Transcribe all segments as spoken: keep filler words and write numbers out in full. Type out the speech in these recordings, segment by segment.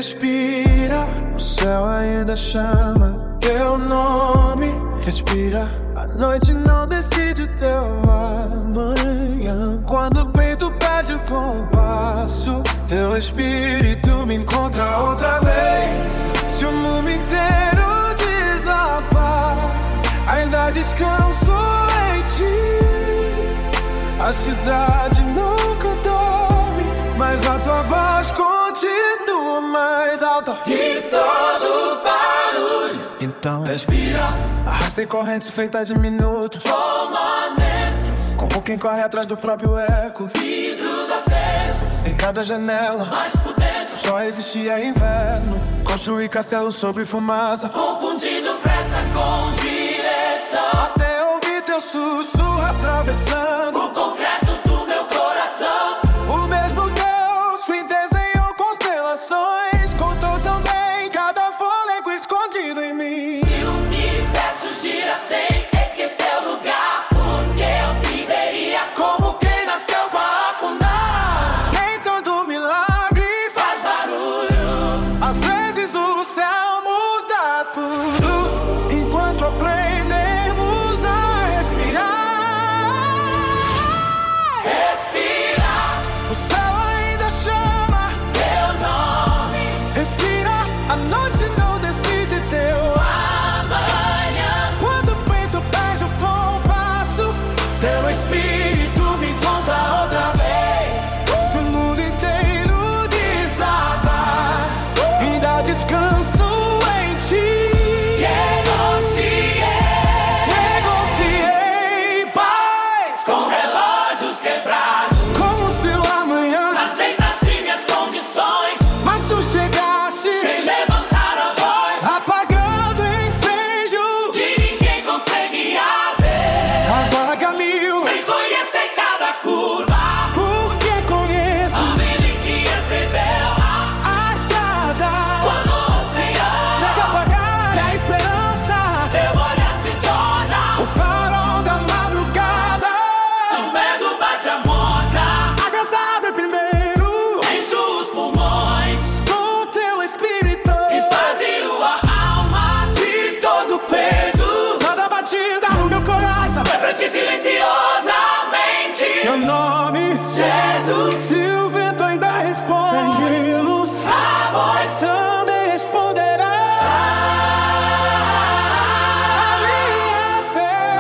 Respira, o céu ainda chama teu nome. Respira, a noite não decide teu amanhã. Quando o peito perde o compasso, teu espírito me encontra outra vez. Se o mundo inteiro desabar, ainda descanso em ti. A cidade nunca dorme, mas a tua voz continua mais alta que todo barulho. Então respira, arrasta correntes feitas de minutos, momentos, como quem corre atrás do próprio eco. Vidros acesos em cada janela, mas por dentro só existia inverno. Construir castelo sobre fumaça, confundindo pressa com direção, até ouvir teu sussurro atravessando o concreto do meu coração. O mesmo Deus que desenhou constelações contou também cada fôlego escondido em mim. Se o universo gira sem esquecer o lugar, porque eu viveria como quem nasceu pra afundar. Nem todo milagre faz barulho, às vezes o céu muda tudo, enquanto aprendemos a respirar. Respirar, o céu ainda chama teu nome. Respira, a noite não decide teu amanhã. Quando o peito perde o compasso, teu espírito me encontra outra vez. Se o mundo inteiro desabar, ainda descanso em ti. Negociei, Negociei paz com relógios quebrados, como se o amanhã, aceitasse minhas condições, mas tu chegaste sem levantar a voz, apagando o incêndio que ninguém conseguia ver. Agora caminho, Sem conhecer cada curva, porque conheço a vida que escreveu a a estrada. quando o oceano Nega apagar a esperança, teu olhar se torna o farol da madrugada. o medo bate a morta, A casa abre primeiro enche os pulmões, com teu espírito. esvazio a alma de todo peso. Cada batida no meu coração É pra ti silenciosamente, teu nome, Jesus. se o vento ainda responde, luz, A voz também responderá. A minha fé.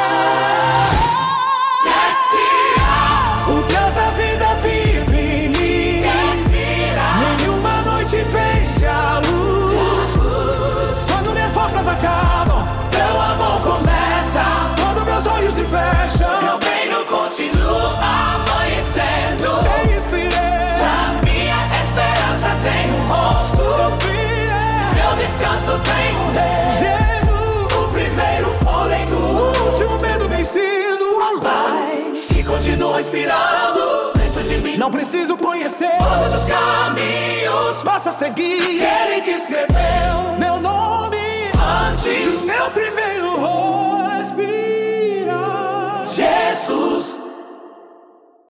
respira, O Deus da vida vive em mim. respira, Nenhuma noite vence a luz. Quando minhas forças acabam, teu amor começa, quando meus olhos se fecham, teu reino continua amanhecendo. sem esperança, A minha esperança tem um rosto, meu descanso tem um rei. Jesus, O primeiro fôlego, o último medo vencido. paz que continua respirando dentro de mim. Não preciso conhecer Todos os caminhos, basta seguir aquele que escreveu meu nome antes do meu primeiro rolo.